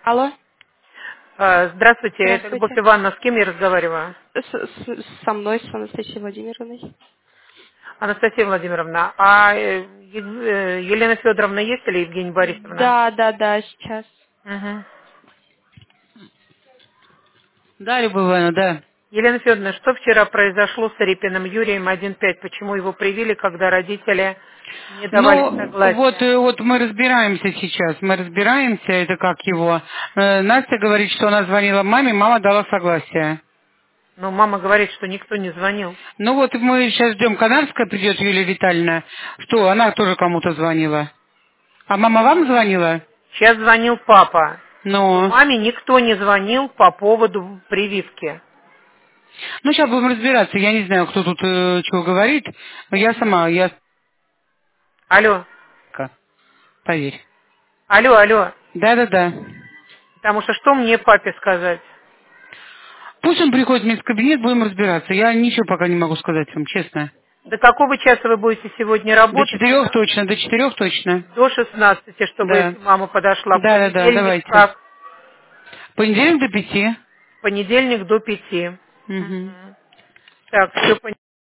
Алло, Здравствуйте, это Любовь здравствуйте. Ивановна, с кем я разговариваю? Со мной, с Анастасией Владимировной. Анастасия Владимировна, а Елена Федоровна есть или Евгения Борисовна? Да, сейчас. Мгм. Да, Любовь Ивановна, да. Елена Федоровна, что вчера произошло с Репиным Юрием 1.5? Почему его привили, когда родители не давали Ну, вот, согласия? вот мы разбираемся сейчас, это как его. Настя говорит, что она звонила маме, мама дала согласие. Ну, мама говорит, что никто не звонил. Ну вот мы сейчас ждем, Канарская придет, Юлия Витальевна, что она тоже кому-то звонила. А мама вам звонила? Сейчас звонил папа, но Ну, маме никто не звонил по поводу прививки. ну сейчас будем разбираться, я не знаю, кто тут что говорит, но я сама, Алло, поверь. алло, Да. потому что мне папе сказать? Пусть он приходит мне в кабинет, будем разбираться. Я ничего пока не могу сказать вам, честно. До какого часа вы будете сегодня До работать? 4 точно, до 4 точно. До 16, чтобы Да. если мама подошла. В Да, понедельник давайте. как? Понедельник до 5. В понедельник до 5. Угу. Так, все